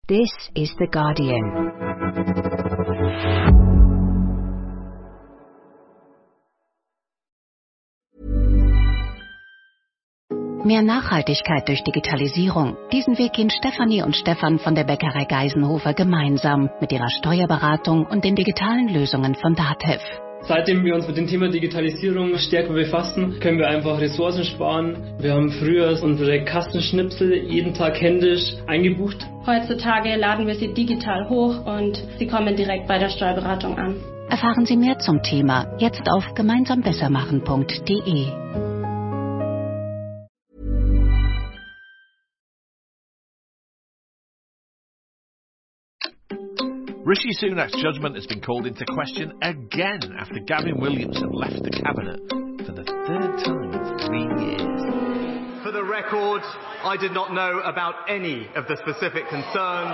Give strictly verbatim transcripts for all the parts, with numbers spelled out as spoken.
This is The Guardian. Mehr Nachhaltigkeit durch Digitalisierung. Diesen Weg gehen Stefanie und Stefan von der Bäckerei Geisenhofer gemeinsam mit ihrer Steuerberatung und den digitalen Lösungen von DATEV. Seitdem wir uns mit dem Thema Digitalisierung stärker befassen, können wir einfach Ressourcen sparen. Wir haben früher unsere Kassenschnipsel jeden Tag händisch eingebucht. Heutzutage laden wir sie digital hoch und sie kommen direkt bei der Steuerberatung an. Erfahren Sie mehr zum Thema jetzt auf gemeinsam besser machen punkt de. Rishi Sunak's judgment has been called into question again after Gavin Williamson left the cabinet for the third time in three years. For the record, I did not know about any of the specific concerns.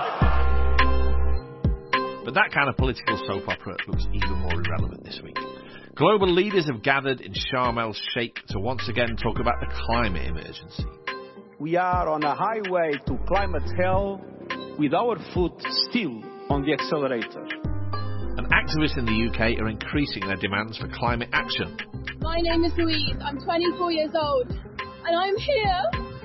But that kind of political soap opera looks even more irrelevant this week. Global leaders have gathered in Sharm el-Sheikh to once again talk about the climate emergency. We are on a highway to climate hell with our foot still on the accelerator. And activists in the U K are increasing their demands for climate action. My name is Louise, I'm twenty-four years old, and I'm here.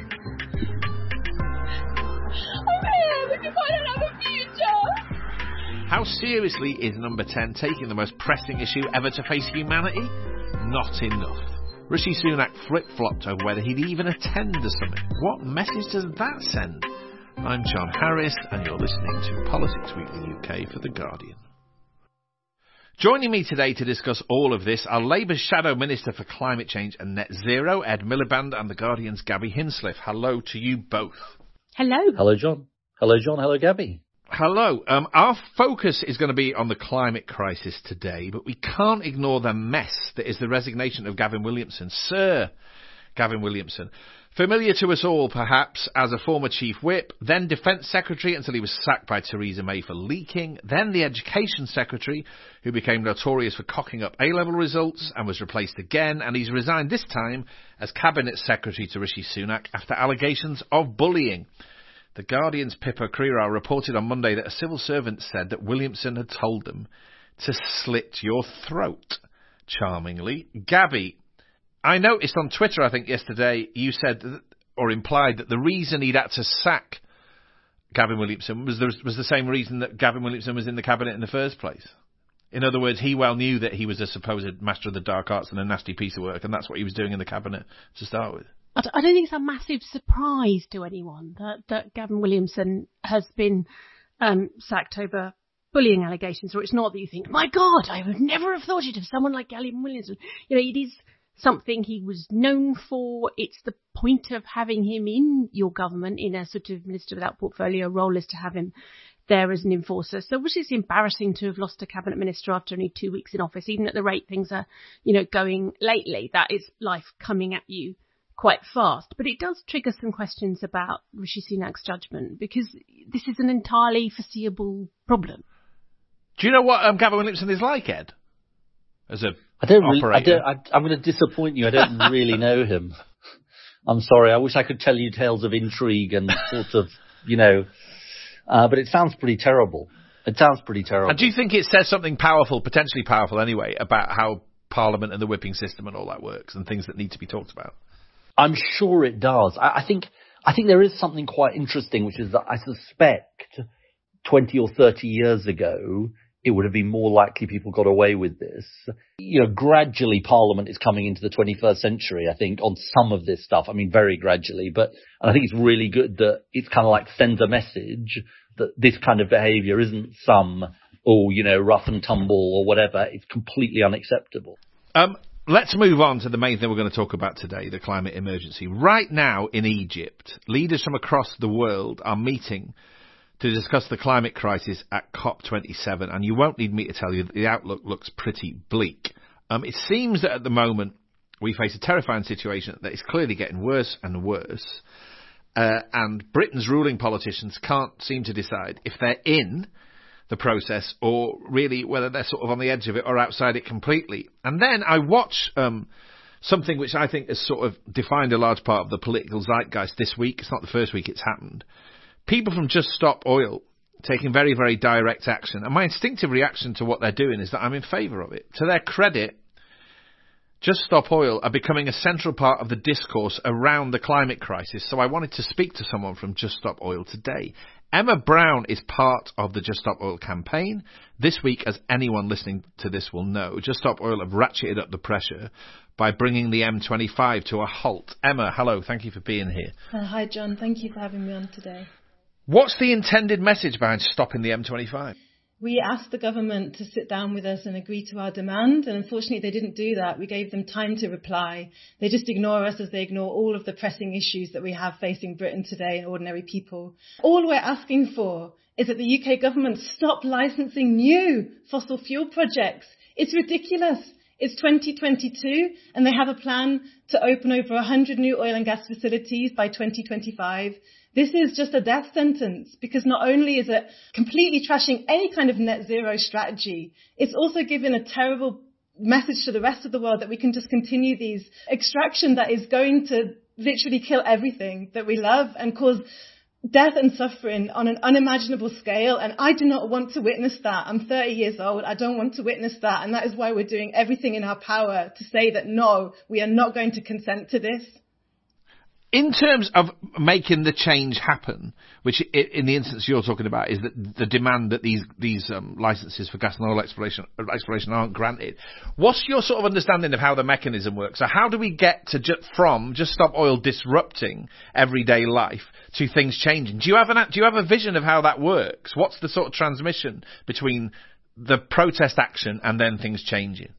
I'm here because I don't have a future. How seriously is Number ten taking the most pressing issue ever to face humanity? Not enough. Rishi Sunak flip-flopped over whether he'd even attend the summit. What message does that send? I'm John Harris, and you're listening to Politics Weekly U K for The Guardian. Joining me today to discuss all of this are Labour's Shadow Minister for Climate Change and Net Zero, Ed Miliband, and The Guardian's Gabby Hinsliff. Hello to you both. Hello. Hello, John. Hello, John. Hello, Gabby. Hello. Um, our focus is going to be on the climate crisis today, but we can't ignore the mess that is the resignation of Gavin Williamson. Sir Gavin Williamson. Familiar to us all, perhaps, as a former Chief Whip, then Defence Secretary until he was sacked by Theresa May for leaking, then the Education Secretary, who became notorious for cocking up A-level results and was replaced again, and he's resigned this time as Cabinet Secretary to Rishi Sunak after allegations of bullying. The Guardian's Pippa Crerar reported on Monday that a civil servant said that Williamson had told them to slit your throat. Charmingly. Gabby, I noticed on Twitter, I think yesterday, you said that, or implied that the reason he'd had to sack Gavin Williamson was the, was the same reason that Gavin Williamson was in the cabinet in the first place. In other words, he well knew that he was a supposed master of the dark arts and a nasty piece of work, and that's what he was doing in the cabinet to start with. I don't think it's a massive surprise to anyone that, that Gavin Williamson has been um, sacked over bullying allegations, or it's not that you think, my God, I would never have thought it of someone like Gavin Williamson. You know, it is something he was known for. It's the point of having him in your government in a sort of minister without portfolio role is to have him there as an enforcer. So which is embarrassing to have lost a cabinet minister after only two weeks in office, even at the rate things are, you know, going lately. That is life coming at you quite fast. But it does trigger some questions about Rishi Sunak's judgment, because this is an entirely foreseeable problem. Do you know what um, Gavin Williamson is like, Ed? As a I don't really, operator. I don't, I, I'm going to disappoint you. I don't really know him. I'm sorry. I wish I could tell you tales of intrigue and sort of, you know, uh, but it sounds pretty terrible. It sounds pretty terrible. And do you think it says something powerful, potentially powerful anyway, about how Parliament and the whipping system and all that works and things that need to be talked about? I'm sure it does. I, I think, I think there is something quite interesting, which is that I suspect twenty or thirty years ago, it would have been more likely people got away with this. You know, gradually Parliament is coming into the twenty-first century, I think, on some of this stuff. I mean, very gradually. But and I think it's really good that it's kind of like sends a message that this kind of behaviour isn't some, oh, you know, rough and tumble or whatever. It's completely unacceptable. Um, let's move on to the main thing we're going to talk about today, the climate emergency. Right now in Egypt, leaders from across the world are meeting to discuss the climate crisis at COP twenty-seven, and you won't need me to tell you that the outlook looks pretty bleak. Um, it seems that at the moment we face a terrifying situation that is clearly getting worse and worse, uh, and Britain's ruling politicians can't seem to decide if they're in the process or really whether they're sort of on the edge of it or outside it completely. And then I watch um, something which I think has sort of defined a large part of the political zeitgeist this week. It's not the first week it's happened. People from Just Stop Oil taking very, very direct action. And my instinctive reaction to what they're doing is that I'm in favour of it. To their credit, Just Stop Oil are becoming a central part of the discourse around the climate crisis. So I wanted to speak to someone from Just Stop Oil today. Emma Brown is part of the Just Stop Oil campaign. This week, as anyone listening to this will know, Just Stop Oil have ratcheted up the pressure by bringing the M twenty-five to a halt. Emma, hello. Thank you for being here. Uh, hi, John. Thank you for having me on today. What's the intended message behind stopping the M twenty-five? We asked the government to sit down with us and agree to our demand, and unfortunately they didn't do that. We gave them time to reply. They just ignore us as they ignore all of the pressing issues that we have facing Britain today and ordinary people. All we're asking for is that the U K government stop licensing new fossil fuel projects. It's ridiculous. It's twenty twenty-two and they have a plan to open over one hundred new oil and gas facilities by twenty twenty-five. This is just a death sentence, because not only is it completely trashing any kind of net zero strategy, it's also giving a terrible message to the rest of the world that we can just continue these extraction that is going to literally kill everything that we love and cause death and suffering on an unimaginable scale. And I do not want to witness that. I'm thirty years old. I don't want to witness that. And that is why we're doing everything in our power to say that, no, we are not going to consent to this. In terms of making the change happen, which in the instance you're talking about is that the demand that these these um, licenses for gas and oil exploration exploration aren't granted, what's your sort of understanding of how the mechanism works? So how do we get to ju- from Just Stop Oil disrupting everyday life to things changing? Do you have an do you have a vision of how that works? What's the sort of transmission between the protest action and then things changing?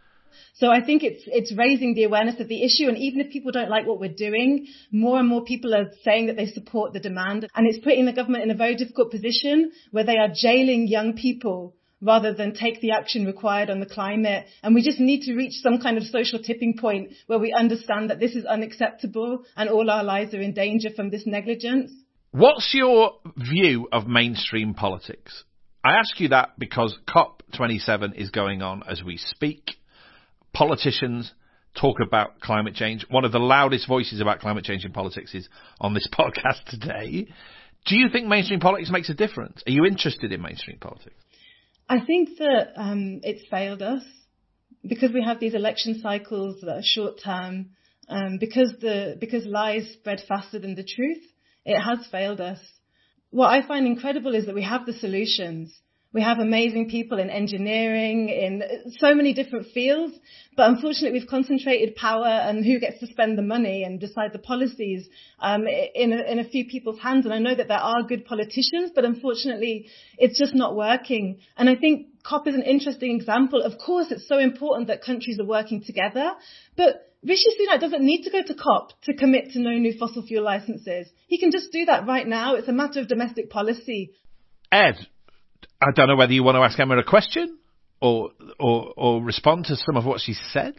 So I think it's it's raising the awareness of the issue, and even if people don't like what we're doing, more and more people are saying that they support the demand, and it's putting the government in a very difficult position where they are jailing young people rather than take the action required on the climate. And we just need to reach some kind of social tipping point where we understand that this is unacceptable and all our lives are in danger from this negligence. What's your view of mainstream politics? I ask you that because COP twenty-seven is going on as we speak. Politicians talk about climate change. One of the loudest voices about climate change in politics is on this podcast today. Do you think mainstream politics makes a difference? Are you interested in mainstream politics? I think that um, it's failed us because we have these election cycles that are short term, um, because the because lies spread faster than the truth. It has failed us. What I find incredible is that we have the solutions. We have amazing people in engineering, in so many different fields, but unfortunately we've concentrated power and who gets to spend the money and decide the policies um, in, a, in a few people's hands. And I know that there are good politicians, but unfortunately it's just not working. And I think COP is an interesting example. Of course, it's so important that countries are working together, but Rishi Sunak doesn't need to go to COP to commit to no new fossil fuel licenses. He can just do that right now. It's a matter of domestic policy. Ed, I don't know whether you want to ask Emma a question or, or or respond to some of what she said.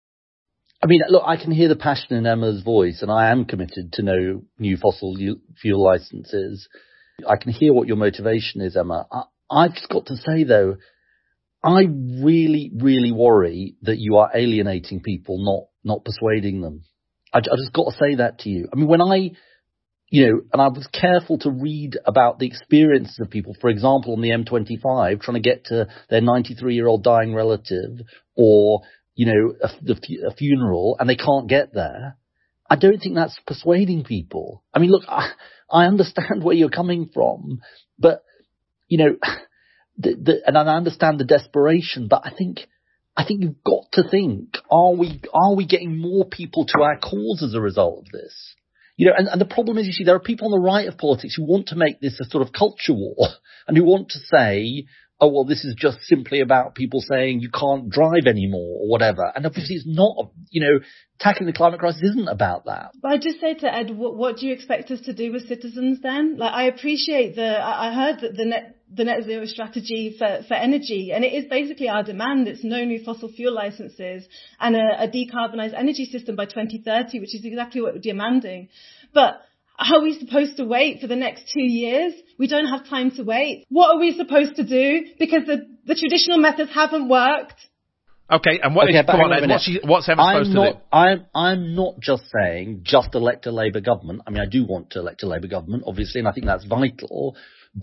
I mean, look, I can hear the passion in Emma's voice, and I am committed to no new fossil fuel licenses. I can hear what your motivation is, Emma. I, I've just got to say, though, I really, really worry that you are alienating people, not not persuading them. I, I just got to say that to you. I mean, when I... You know, and I was careful to read about the experiences of people, for example, on the M twenty-five, trying to get to their ninety-three-year-old dying relative or, you know, a, a funeral, and they can't get there. I don't think that's persuading people. I mean, look, I, I understand where you're coming from, but, you know, the, the, and I understand the desperation, but I think, I think you've got to think, are we, are we getting more people to our cause as a result of this? You know, and, and the problem is, you see, there are people on the right of politics who want to make this a sort of culture war and who want to say, oh, well, this is just simply about people saying you can't drive anymore or whatever. And obviously it's not, you know, tackling the climate crisis isn't about that. But I just say to Ed, what, what do you expect us to do with citizens then? Like, I appreciate the, I heard that the net, the net zero strategy for, for energy, and it is basically our demand. It's no new fossil fuel licenses and a, a decarbonised energy system by twenty thirty, which is exactly what we're demanding. But are we supposed to wait for the next two years? We don't have time to wait. What are we supposed to do? Because the, the traditional methods haven't worked. Okay, and what okay, is, come on, Ed, what's, she, what's Emma I'm supposed not, to do? I'm, I'm not just saying just elect a Labour government. I mean, I do want to elect a Labour government, obviously, and I think that's vital. But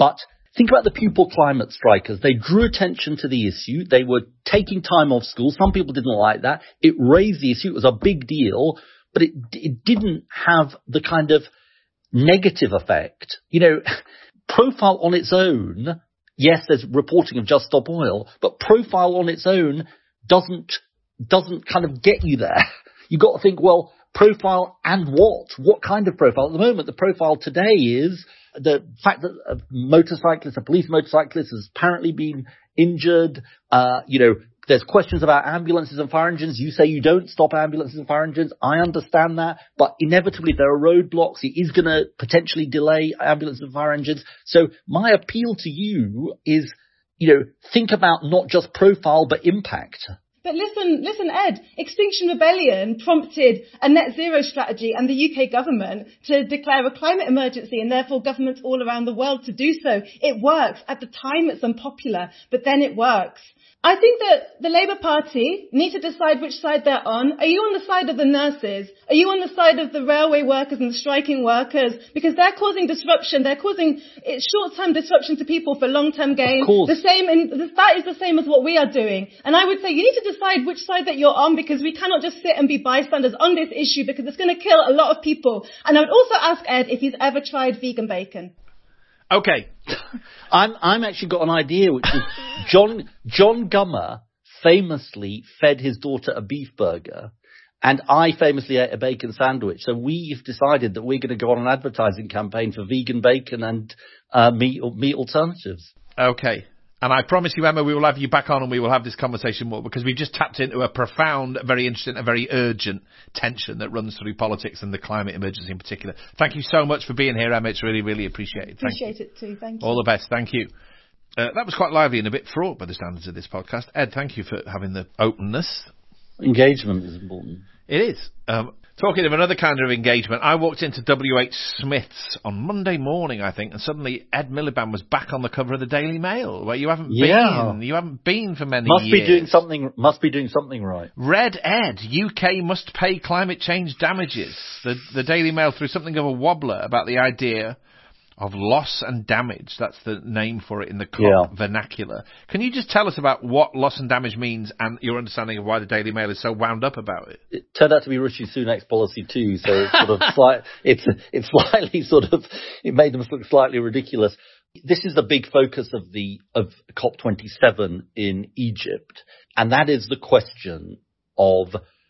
think about the pupil climate strikers. They drew attention to the issue. They were taking time off school. Some people didn't like that. It raised the issue. It was a big deal, but it, it didn't have the kind of negative effect. You know, Profile on its own, yes, there's reporting of Just Stop Oil, but Profile on its own doesn't, doesn't kind of get you there. You've got to think, well, Profile and what? What kind of profile? At the moment, the profile today is the fact that a motorcyclist, a police motorcyclist has apparently been injured. Uh, you know, there's questions about ambulances and fire engines. You say you don't stop ambulances and fire engines. I understand that. But inevitably, there are roadblocks. It is going to potentially delay ambulances and fire engines. So my appeal to you is, you know, think about not just profile, but impact. But listen, listen, Ed, Extinction Rebellion prompted a net zero strategy and the U K government to declare a climate emergency and therefore governments all around the world to do so. It works. At the time, it's unpopular, but then it works. I think that the Labour Party need to decide which side they're on. Are you on the side of the nurses? Are you on the side of the railway workers and the striking workers? Because they're causing disruption. They're causing short-term disruption to people for long-term gain. The same, in, that is the same as what we are doing. And I would say you need to decide which side that you're on, because we cannot just sit and be bystanders on this issue, because it's going to kill a lot of people. And I would also ask Ed if he's ever tried vegan bacon. Okay. I'm, I'm actually got an idea, which is John, John Gummer famously fed his daughter a beef burger, and I famously ate a bacon sandwich. So we've decided that we're going to go on an advertising campaign for vegan bacon and uh, meat, meat alternatives. Okay. And I promise you, Emma, we will have you back on and we will have this conversation more, because we've just tapped into a profound, very interesting and very urgent tension that runs through politics and the climate emergency in particular. Thank you so much for being here, Emma. It's really, really appreciated. Appreciate it too. Thank you. All the best. Thank you. Uh, that was quite lively and a bit fraught by the standards of this podcast. Ed, thank you for having the openness. Engagement is important. It is. Um, Talking of another kind of engagement, I walked into W H Smith's on Monday morning, I think, and suddenly Ed Miliband was back on the cover of the Daily Mail, where you haven't yeah. been. You haven't been for many must years. Must be doing something. Must be doing something right. Red Ed, U K must pay climate change damages. The the Daily Mail threw something of a wobbler about the idea of loss and damage. That's the name for it in the COP yeah. vernacular. Can you just tell us about what loss and damage means and your understanding of why the Daily Mail is so wound up about it? It turned out to be Rishi Sunak's policy too, so it's sort of slight, it's it's slightly sort of it made them look slightly ridiculous. This is the big focus of the of COP twenty-seven in Egypt, and that is the question of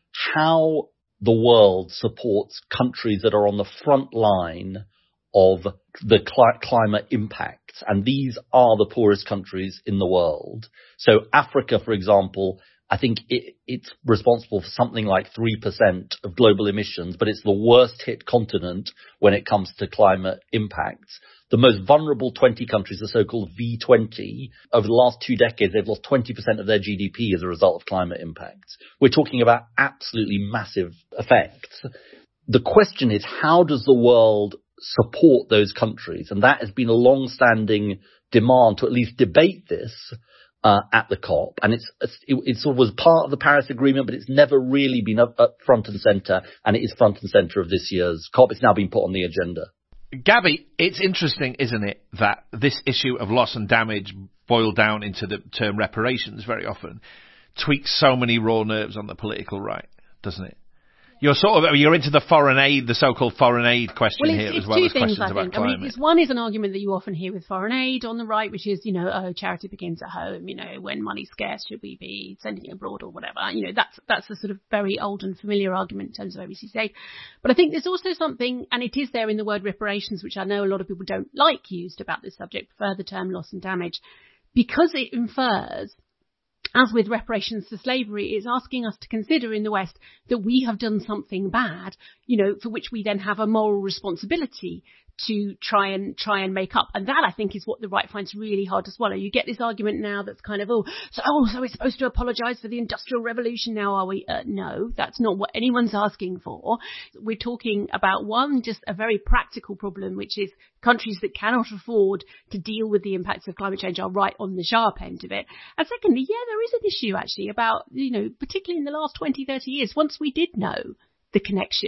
how the world supports countries that are on the front line of the cl- climate impacts. And these are the poorest countries in the world. So Africa, for example, I think it, it's responsible for something like three percent of global emissions, but it's the worst hit continent when it comes to climate impacts. The most vulnerable twenty countries, the so-called V twenty, over the last two decades, they've lost twenty percent of their G D P as a result of climate impacts. We're talking about absolutely massive effects. The question is, how does the world support those countries? And that has been a long-standing demand to at least debate this uh, at the COP. And it's, it, it sort of was part of the Paris Agreement, but it's never really been up, up front and centre. And it is front and centre of this year's COP. It's now been put on the agenda. Gabby, it's interesting, isn't it, that this issue of loss and damage boiled down into the term reparations very often tweaks so many raw nerves on the political right, doesn't it? You're sort of, you're into the foreign aid, the so-called foreign aid question well, here it's as well two as things, questions I about think. climate. I mean, it's, one is an argument that you often hear with foreign aid on the right, which is, you know, oh, charity begins at home, you know, when money's scarce, should we be sending it abroad or whatever? You know, that's that's a sort of very old and familiar argument in terms of overseas aid. But I think there's also something, and it is there in the word reparations, which I know a lot of people don't like used about this subject, further term loss and damage, because it infers, as with reparations for slavery, it's asking us to consider in the West that we have done something bad, you know, for which we then have a moral responsibility to try and try and make up. And that, I think, is what the right finds really hard to swallow. You get this argument now that's kind of, oh, so, oh, so we're supposed to apologise for the Industrial Revolution now, are we? Uh, no, that's not what anyone's asking for. We're talking about, one, just a very practical problem, which is countries that cannot afford to deal with the impacts of climate change are right on the sharp end of it. And secondly, yeah, there is an issue actually about, you know, particularly in the last twenty, thirty years, once we did know the connection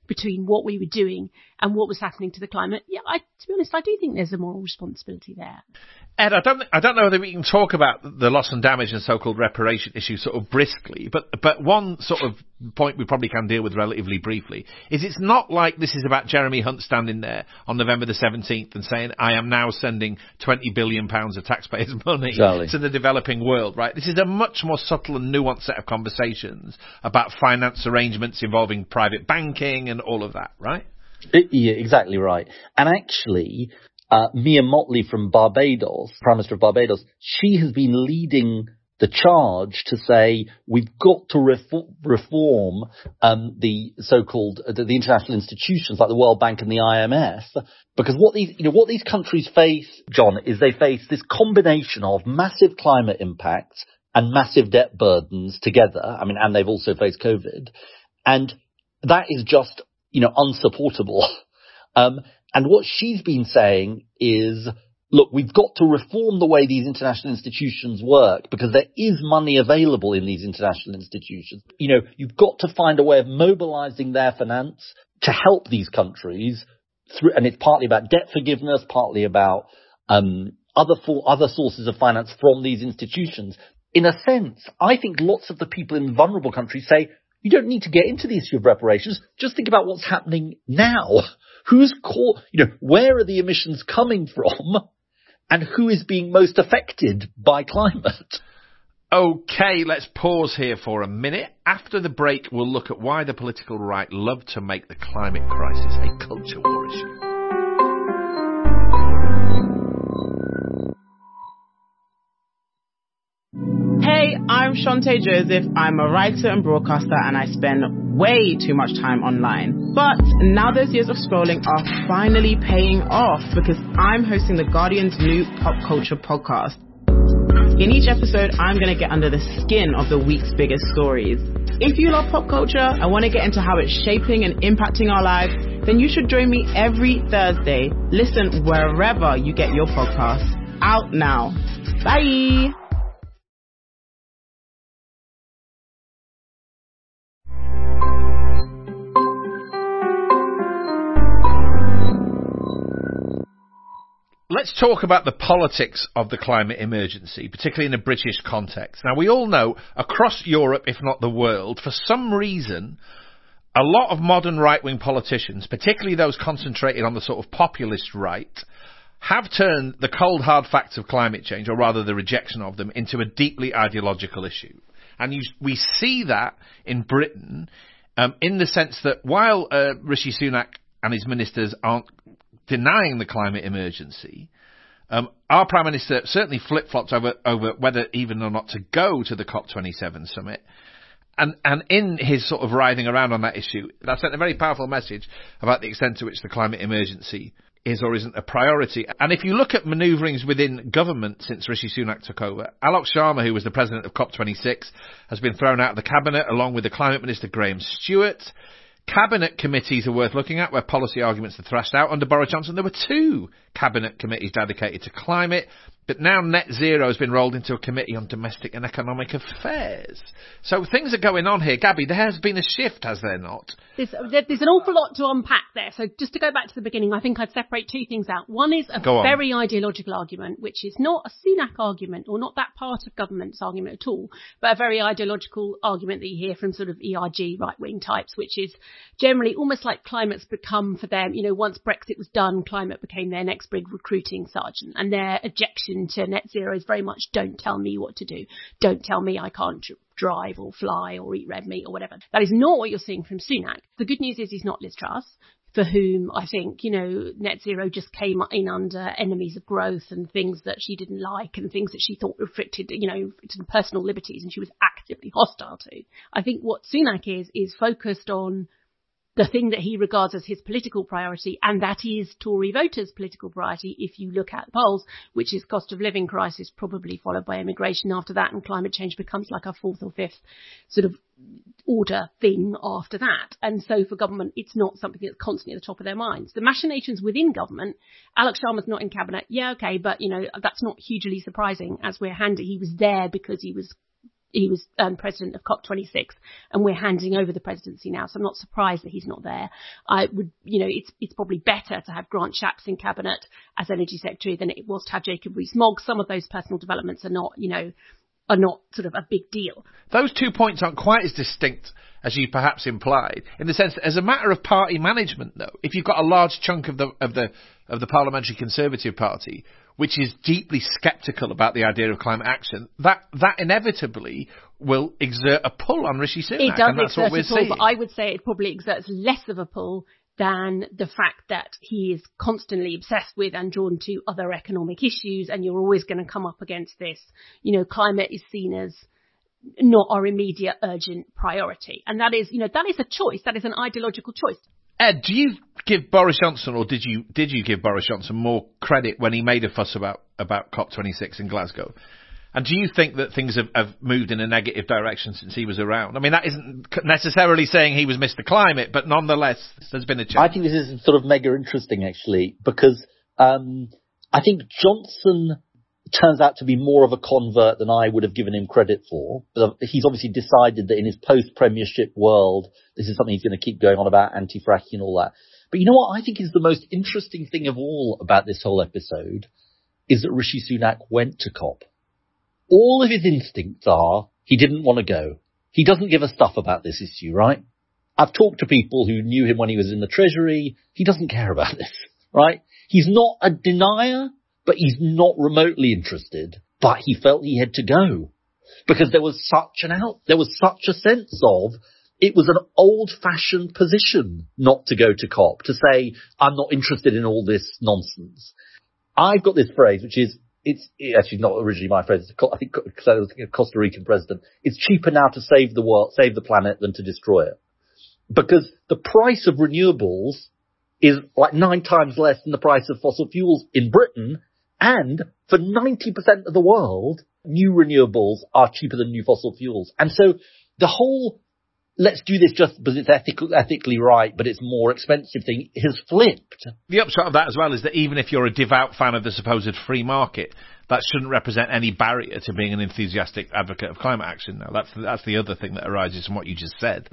between what we were doing and what was happening to the climate, yeah, I, to be honest, I do think there's a moral responsibility there. Ed, I don't, I don't know whether we can talk about the loss and damage and so-called reparation issue sort of briskly, but, but one sort of point we probably can deal with relatively briefly is it's not like this is about Jeremy Hunt standing there on November the seventeenth and saying, I am now sending twenty billion pounds of taxpayers' money exactly. to the developing world, right? This is a much more subtle and nuanced set of conversations about finance arrangements involving private banking and all of that, right? Yeah, exactly right. And actually, Uh, Mia Mottley from Barbados, Prime Minister of Barbados, she has been leading the charge to say we've got to refor- reform um, the so-called uh, the, the international institutions like the World Bank and the I M F, because what these you know what these countries face, John, is they face this combination of massive climate impacts and massive debt burdens together. I mean, and they've also faced COVID, and that is just you know unsupportable. Um, And what she's been saying is, look, we've got to reform the way these international institutions work because there is money available in these international institutions. You know, you've got to find a way of mobilizing their finance to help these countries through, and it's partly about debt forgiveness, partly about um, other for, other sources of finance from these institutions. In a sense, I think lots of the people in vulnerable countries say, you don't need to get into the issue of reparations. Just think about what's happening now. Who's caught, you know, where are the emissions coming from and who is being most affected by climate? Okay, let's pause here for a minute. After the break, we'll look at why the political right love to make the climate crisis a culture war issue. Hey, I'm Shante Joseph. I'm a writer and broadcaster and I spend way too much time online. But now those years of scrolling are finally paying off because I'm hosting the Guardian's new pop culture podcast. In each episode, I'm going to get under the skin of the week's biggest stories. If you love pop culture and want to get into how it's shaping and impacting our lives, then you should join me every Thursday. Listen wherever you get your podcasts. Out now. Bye. Let's talk about the politics of the climate emergency, particularly in a British context. Now, we all know across Europe, if not the world, for some reason, a lot of modern right-wing politicians, particularly those concentrated on the sort of populist right, have turned the cold, hard facts of climate change, or rather the rejection of them, into a deeply ideological issue. And you, we see that in Britain um, in the sense that while uh, Rishi Sunak and his ministers aren't denying the climate emergency, um, our Prime Minister certainly flip-flops over, over whether even or not to go to the COP twenty-seven summit. And, and in his sort of writhing around on that issue, that sent a very powerful message about the extent to which the climate emergency is or isn't a priority. And if you look at manoeuvrings within government since Rishi Sunak took over, Alok Sharma, who was the president of COP twenty-six, has been thrown out of the cabinet along with the Climate Minister Graham Stewart. Cabinet committees are worth looking at where policy arguments are thrashed out. Under Boris Johnson, there were two cabinet committees dedicated to climate, but now net zero has been rolled into a committee on domestic and economic affairs. So things are going on here. Gabby, there has been a shift, has there not? There's, there's an awful lot to unpack there. So just to go back to the beginning, I think I'd separate two things out. One is a very ideological argument, which is not a Sunak argument or not that part of government's argument at all, but a very ideological argument that you hear from sort of E R G right-wing types, which is generally almost like climate's become for them, you know, once Brexit was done, climate became their next big recruiting sergeant, and their objection to net zero is very much don't tell me what to do. Don't tell me I can't drive or fly or eat red meat or whatever. That is not what you're seeing from Sunak. The good news is he's not Liz Truss, for whom I think, you know, net zero just came in under enemies of growth and things that she didn't like and things that she thought restricted, you know, to personal liberties, and she was actively hostile to. I think what Sunak is, is focused on the thing that he regards as his political priority, and that is Tory voters' political priority if you look at the polls, which is cost of living crisis, probably followed by immigration after that, and climate change becomes like a fourth or fifth sort of order thing after that. And so for government, it's not something that's constantly at the top of their minds. The machinations within government, Alok Sharma's not in cabinet, yeah, okay, but, you know, that's not hugely surprising as we're handy. He was there because he was he was um, president of COP twenty-six, and we're handing over the presidency now. So I'm not surprised that he's not there. I would, you know, it's it's probably better to have Grant Shapps in cabinet as energy secretary than it was to have Jacob Rees-Mogg. Some of those personal developments are not, you know, are not sort of a big deal. Those two points aren't quite as distinct as you perhaps implied, in the sense that as a matter of party management, though, if you've got a large chunk of the of the of the Parliamentary Conservative Party which is deeply sceptical about the idea of climate action, that that inevitably will exert a pull on Rishi Sunak. It does and that's exert what we're a pull, seeing. but I would say it probably exerts less of a pull than the fact that he is constantly obsessed with and drawn to other economic issues, and you're always going to come up against this. You know, climate is seen as not our immediate urgent priority. And that is, you know, that is a choice. That is an ideological choice. Ed, do you give Boris Johnson, or did you did you give Boris Johnson more credit when he made a fuss about, about COP twenty-six in Glasgow? And do you think that things have, have moved in a negative direction since he was around? I mean, that isn't necessarily saying he was Mister Climate, but nonetheless, there's been a change. I think this is sort of mega interesting, actually, because um, I think Johnson turns out to be more of a convert than I would have given him credit for. But he's obviously decided that in his post-premiership world, this is something he's going to keep going on about, anti-fracking and all that. But you know what I think is the most interesting thing of all about this whole episode is that Rishi Sunak went to COP. All of his instincts are he didn't want to go. He doesn't give a stuff about this issue, right? I've talked to people who knew him when he was in the Treasury. He doesn't care about this, right? He's not a denier, but he's not remotely interested. But he felt he had to go because there was such an out, there was such a sense of it was an old-fashioned position not to go to COP, to say, I'm not interested in all this nonsense. I've got this phrase, which is, it's actually not originally my phrase. I think because I was thinking of Costa Rican president. It's cheaper now to save the world, save the planet than to destroy it. Because the price of renewables is like nine times less than the price of fossil fuels in Britain. And for ninety percent of the world, new renewables are cheaper than new fossil fuels. And so the whole, let's do this just because it's ethical, ethically right, but it's more expensive thing has flipped. The upshot of that as well is that even if you're a devout fan of the supposed free market, that shouldn't represent any barrier to being an enthusiastic advocate of climate action now. That's, that's the other thing that arises from what you just said.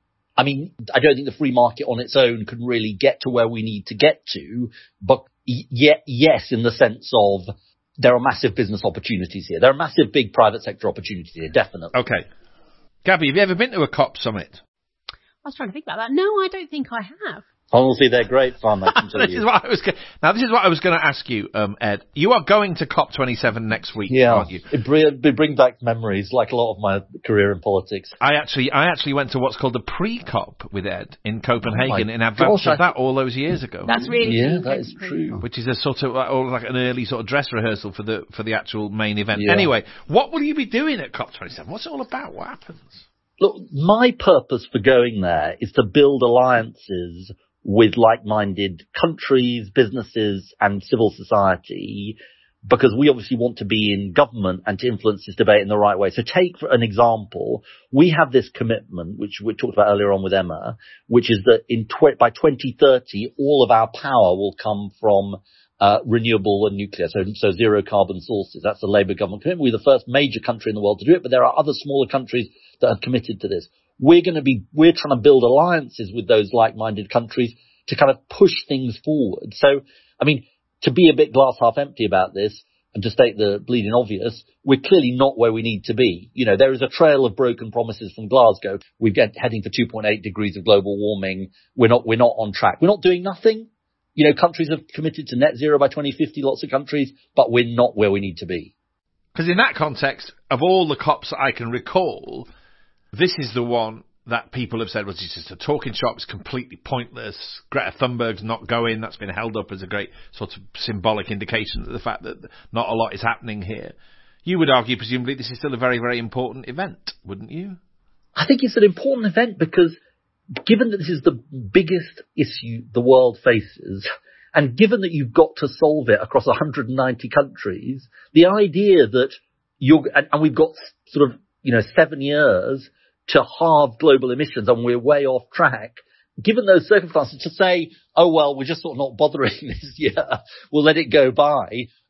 I mean, I don't think the free market on its own can really get to where we need to get to, but yet, yes, in the sense of there are massive business opportunities here. There are massive big private sector opportunities here, definitely. Okay. Gabby, have you ever been to a COP summit? I was trying to think about that. No, I don't think I have. Honestly, they're great fun, I can tell this you. Is what I was go- now, this is what I was going to ask you, um, Ed. You are going to COP twenty-seven next week, yeah, aren't you? It, br- it brings back memories, like a lot of my career in politics. I actually I actually went to what's called the pre-COP with Ed in Copenhagen oh in advance gosh, of that all those years ago. That's really Yeah, true. that is true. Which is a sort of, or like an early sort of dress rehearsal for the for the actual main event. Yeah. Anyway, what will you be doing at COP twenty-seven? What's it all about? What happens? Look, my purpose for going there is to build alliances with like-minded countries, businesses, and civil society, because we obviously want to be in government and to influence this debate in the right way. So take for an example, we have this commitment, which we talked about earlier on with Emma, which is that in tw- by twenty thirty, all of our power will come from uh, renewable and nuclear, so, so zero carbon sources. That's the Labour government commitment. We're the first major country in the world to do it, but there are other smaller countries that have committed to this. We're going to be, we're trying to build alliances with those like-minded countries to kind of push things forward. So, I mean, to be a bit glass half empty about this and to state the bleeding obvious, we're clearly not where we need to be. You know, there is a trail of broken promises from Glasgow. We're get, heading for two point eight degrees of global warming. We're not, we're not on track. We're not doing nothing. You know, countries have committed to net zero by twenty fifty, lots of countries, but we're not where we need to be. Because in that context, of all the COPs that I can recall, this is the one that people have said was well, just a talking shop, it's completely pointless. Greta Thunberg's not going. That's been held up as a great sort of symbolic indication of the fact that not a lot is happening here. You would argue, presumably, this is still a very, very important event, wouldn't you? I think it's an important event because given that this is the biggest issue the world faces, and given that you've got to solve it across one hundred ninety countries, the idea that you're, and, and we've got sort of, you know, seven years to halve global emissions and we're way off track, given those circumstances, to say, oh, well, we're just sort of not bothering this year, we'll let it go by,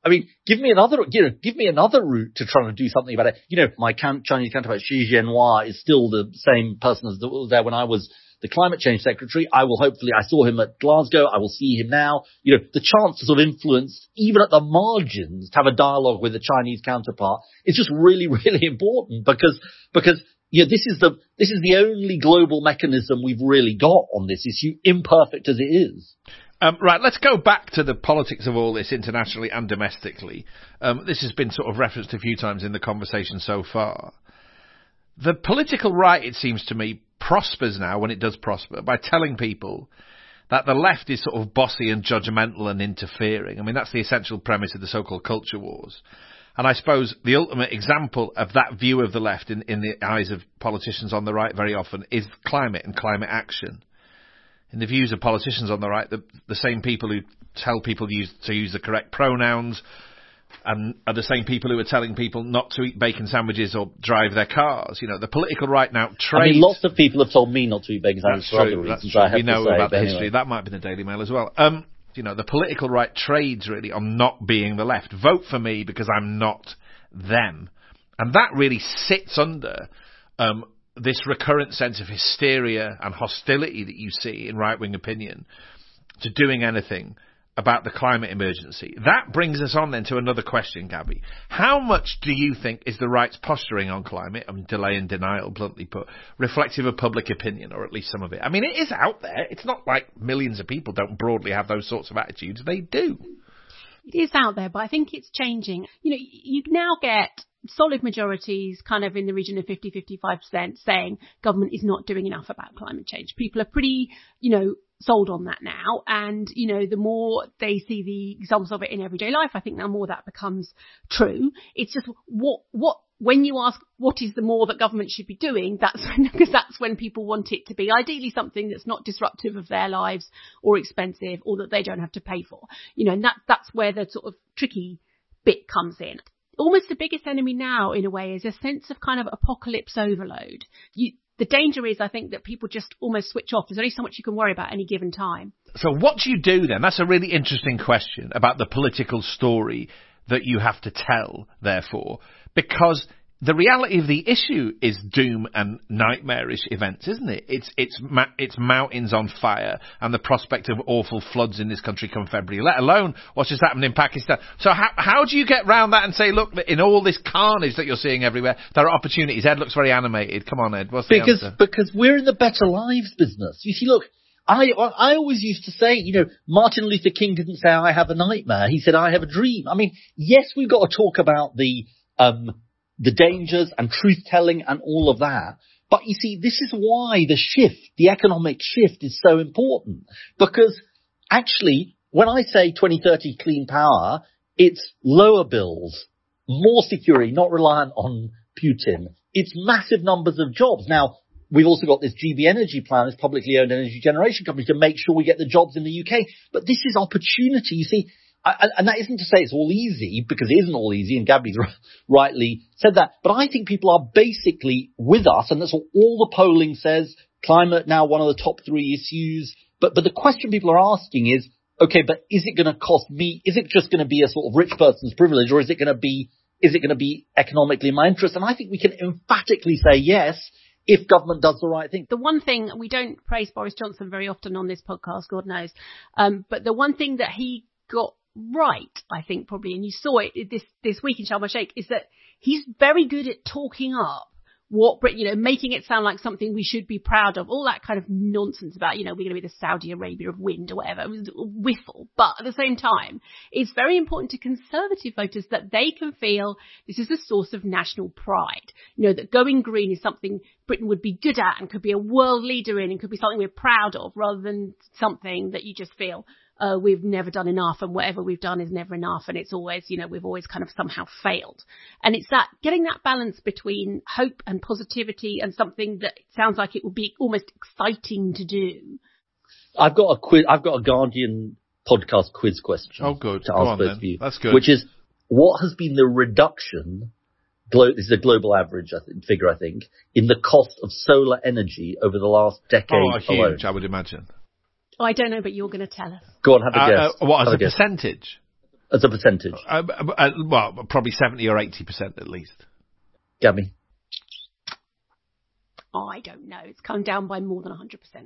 I mean, give me another, you know, give me another route to trying to do something about it. You know, my Chinese counterpart Xi Jinping is still the same person as was there when I was the climate change secretary. I will hopefully, I saw him at Glasgow. I will see him now. You know, the chance to sort of influence, even at the margins, to have a dialogue with the Chinese counterpart is just really, really important because, because, you know, this is the, this is the only global mechanism we've really got on this issue, imperfect as it is. Um, right, let's go back to the politics of all this internationally and domestically. Um, this has been sort of referenced a few times in the conversation so far. The political right, it seems to me, prospers now, when it does prosper, by telling people that the left is sort of bossy and judgmental and interfering. I mean, that's the essential premise of the so-called culture wars. And I suppose the ultimate example of that view of the left in, in the eyes of politicians on the right very often is climate and climate action. In the views of politicians on the right, the, the same people who tell people use, to use the correct pronouns and are the same people who are telling people not to eat bacon sandwiches or drive their cars. You know, the political right now trades... I mean, lots of people have told me not to eat bacon sandwiches for other That's reasons. true. I have we know to say, about the anyway. history. That might be the Daily Mail as well. Um, you know, the political right trades really on not being the left. Vote for me because I'm not them. And that really sits under... Um, this recurrent sense of hysteria and hostility that you see in right-wing opinion to doing anything about the climate emergency. That brings us on then to another question, Gabby. How much do you think is the right's posturing on climate, I mean, delay and denial, bluntly put, reflective of public opinion, or at least some of it? I mean, it is out there. It's not like millions of people don't broadly have those sorts of attitudes. They do. It is out there, but I think it's changing. You know, you now get solid majorities kind of in the region of fifty, fifty-five percent saying government is not doing enough about climate change. People are pretty, you know, sold on that now. And, you know, the more they see the examples of it in everyday life, I think the more that becomes true. It's just what, what, when you ask what is the more that government should be doing, that's when, because that's when people want it to be ideally something that's not disruptive of their lives or expensive or that they don't have to pay for. You know, and that, that's where the sort of tricky bit comes in. Almost the biggest enemy now, in a way, is a sense of kind of apocalypse overload. You, the danger is, I think, that people just almost switch off. There's only so much you can worry about at any given time. So what do you do then? That's a really interesting question about the political story that you have to tell, therefore, because the reality of the issue is doom and nightmarish events, isn't it? It's it's ma- it's mountains on fire and the prospect of awful floods in this country come February, let alone what's just happened in Pakistan. So how how do you get round that and say, look, in all this carnage that you're seeing everywhere, there are opportunities? Ed looks very animated. Come on, Ed. What's the because, answer? Because we're in the better lives business. You see, look, I I always used to say, you know, Martin Luther King didn't say, I have a nightmare. He said, I have a dream. I mean, yes, we've got to talk about the... um. the dangers and truth-telling and all of that. But you see, this is why the shift, the economic shift is so important. Because actually, when I say twenty thirty clean power, it's lower bills, more security, not reliant on Putin. It's massive numbers of jobs. Now, we've also got this G B Energy plan, this publicly owned energy generation company, to make sure we get the jobs in the U K. But this is opportunity. You see, I, and that isn't to say it's all easy, because it isn't all easy, and Gabby's rightly said that. But I think people are basically with us, and that's what all the polling says. Climate now one of the top three issues. But but the question people are asking is, okay, but is it going to cost me? Is it just going to be a sort of rich person's privilege, or is it going to be is it going to be economically in my interest? And I think we can emphatically say yes, if government does the right thing. The one thing, we don't praise Boris Johnson very often on this podcast, God knows, um, but the one thing that he got right, I think probably, and you saw it this this week in Sharm el-Sheikh, is that he's very good at talking up what Britain, you know, making it sound like something we should be proud of, all that kind of nonsense about, you know, we're going to be the Saudi Arabia of wind or whatever, it was a whiffle. But at the same time, it's very important to Conservative voters that they can feel this is a source of national pride. You know, that going green is something Britain would be good at and could be a world leader in and could be something we're proud of, rather than something that you just feel, Uh, we've never done enough, and whatever we've done is never enough, and it's always, you know, we've always kind of somehow failed. And it's that, getting that balance between hope and positivity and something that sounds like it would be almost exciting to do. I've got a quiz, I've got a Guardian podcast quiz question. Oh, good. To Go ask on, both then. of you, That's good. Which is, what has been the reduction, glo- this is a global average I think, figure, I think, in the cost of solar energy over the last decade Oh, huge, alone? I would imagine. I don't know, but you're going to tell us. Go on, have a Uh, guess. uh, what, as have a a guess. percentage? as a percentage? Uh, uh, well, probably seventy or eighty percent at least. Gabby? Oh, I don't know. It's come down by more than one hundred percent.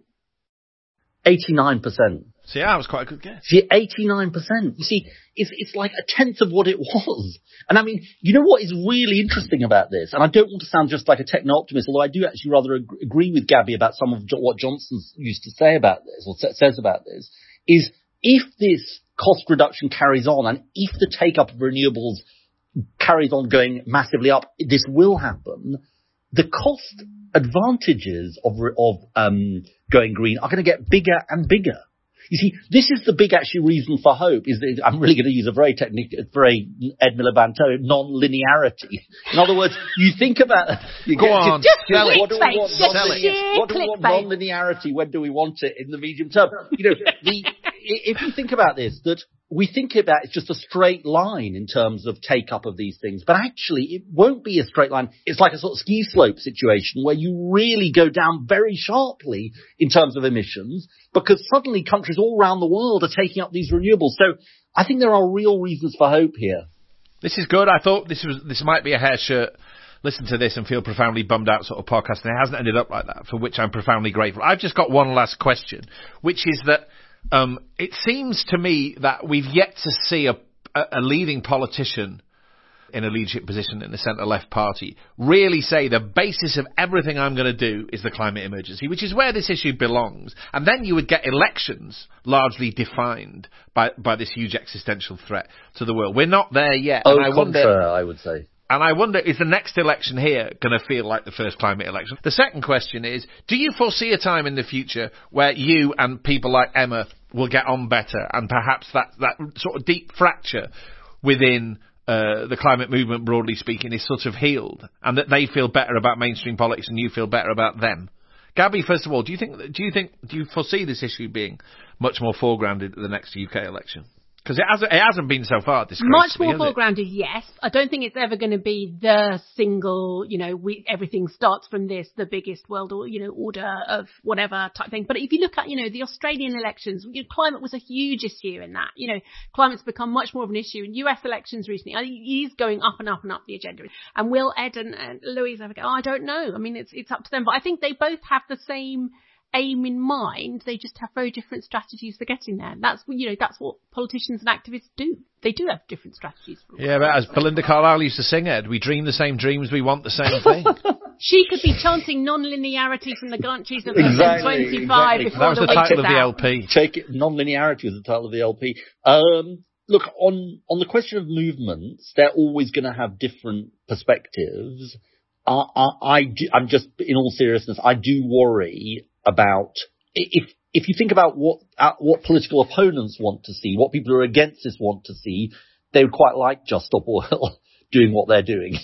eighty-nine percent. See, that was quite a good guess. See, eighty-nine percent. You see, it's it's like a tenth of what it was. And I mean, you know what is really interesting about this? And I don't want to sound just like a techno-optimist, although I do actually rather ag- agree with Gabby about some of what Johnson used to say about this, or sa- says about this, is if this cost reduction carries on, and if the take-up of renewables carries on going massively up, this will happen. The cost advantages of of um, going green are going to get bigger and bigger. You see, this is the big actually reason for hope. Is that I'm really going to use a very technical, very Ed Miliband term, non-linearity. In other words, you think about you go get, on, just, sell it. What do we want? Non-linear, what do we want non-linearity? When do we want it in the medium term? You know, the, if you think about this, that we think about it's just a straight line in terms of take up of these things, but actually it won't be a straight line. It's like a sort of ski slope situation where you really go down very sharply in terms of emissions, because suddenly countries all around the world are taking up these renewables. So I think there are real reasons for hope here. This is good. I thought this was this might be a hair shirt. Listen to this and feel profoundly bummed out sort of podcast, and it hasn't ended up like that, for which I'm profoundly grateful. I've just got one last question, which is that um, it seems to me that we've yet to see a, a, a leading politician in a leadership position in the centre-left party really say the basis of everything I'm going to do is the climate emergency, which is where this issue belongs. And then you would get elections largely defined by, by this huge existential threat to the world. We're not there yet. Oh, and I contra, wonder, I would say. And I wonder, is the next election here going to feel like the first climate election? The second question is, do you foresee a time in the future where you and people like Emma will get on better, and perhaps that, that sort of deep fracture within uh, the climate movement, broadly speaking, is sort of healed, and that they feel better about mainstream politics and you feel better about them? Gabby, first of all, do you think, do you think, do you foresee this issue being much more foregrounded at the next U K election? Because it hasn't, it hasn't been so far. Much more foregrounded, yes. I don't think it's ever going to be the single, you know, we, everything starts from this, the biggest world, or, you know, order of whatever type thing. But if you look at, you know, the Australian elections, you know, climate was a huge issue in that. You know, climate's become much more of an issue in U S elections recently. I think it is going up and up and up the agenda. And will Ed and, and Louise ever go? Oh, I don't know. I mean, it's it's up to them. But I think they both have the same aim in mind. They just have very different strategies for getting there. That's, you know, that's what politicians and activists do. They do have different strategies. For yeah, but as Belinda Carlisle used to sing, Ed, we dream the same dreams, we want the same thing. She could be chanting non-linearity from the Gantries of exactly, twenty-five exactly. before that was the, the title of out. the L P. Take it, non-linearity was the title of the L P. Um, look, on on the question of movements, they're always going to have different perspectives. I, I, I do, I'm just, in all seriousness, I do worry about if if you think about what uh, what political opponents want to see, what people who are against this want to see, they would quite like Just Stop Oil doing what they're doing.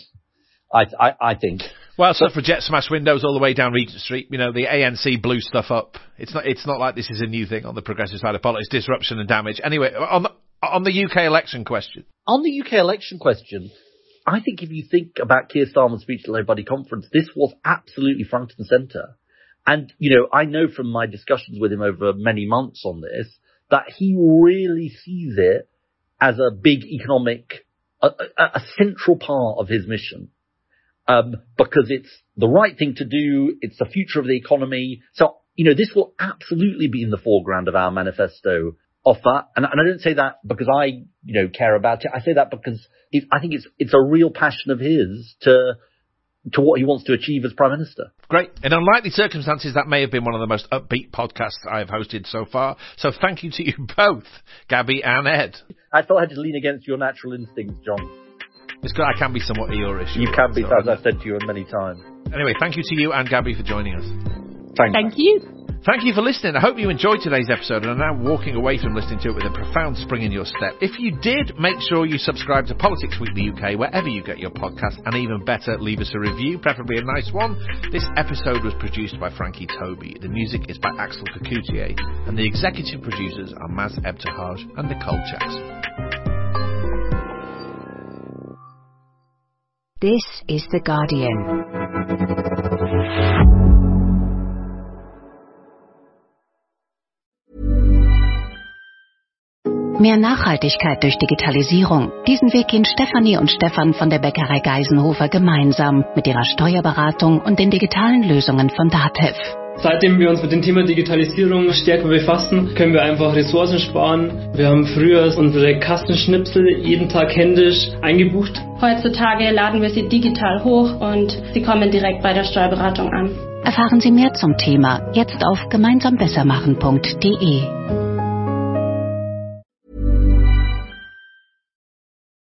I I, I think. Well, suffragettes smash windows all the way down Regent Street. You know, the A N C blew stuff up. It's not it's not like this is a new thing on the progressive side of politics. Disruption and damage. Anyway, on the, on the U K election question. On the U K election question, I think if you think about Keir Starmer's speech at the Labour Party conference, this was absolutely front and centre. And, you know, I know from my discussions with him over many months on this that he really sees it as a big economic, a, a, a central part of his mission. Um, because it's the right thing to do. It's the future of the economy. So, you know, this will absolutely be in the foreground of our manifesto offer. And, and I don't say that because I, you know, care about it. I say that because it, I think it's, it's a real passion of his to, to what he wants to achieve as Prime Minister. Great. In unlikely circumstances, that may have been one of the most upbeat podcasts I've hosted so far. So thank you to you both, Gabby and Ed. I thought I had to lean against your natural instincts, John. It's good. I can be somewhat Irish. You can be, so as I've said to you many times. Anyway, thank you to you and Gabby for joining us. Thank, Thank you. Thank you for listening. I hope you enjoyed today's episode and are now walking away from listening to it with a profound spring in your step. If you did, make sure you subscribe to Politics Weekly U K wherever you get your podcast, and even better, leave us a review, preferably a nice one. This episode was produced by Frankie Toby. The music is by Axel Kacoutier, and the executive producers are Maz Ebtehaj and Nicole Jackson. This is The Guardian. Mehr Nachhaltigkeit durch Digitalisierung. Diesen Weg gehen Stefanie und Stefan von der Bäckerei Geisenhofer gemeinsam mit ihrer Steuerberatung und den digitalen Lösungen von DATEV. Seitdem wir uns mit dem Thema Digitalisierung stärker befassen, können wir einfach Ressourcen sparen. Wir haben früher unsere Kassenschnipsel jeden Tag händisch eingebucht. Heutzutage laden wir sie digital hoch und sie kommen direkt bei der Steuerberatung an. Erfahren Sie mehr zum Thema jetzt auf gemeinsam besser machen punkt de.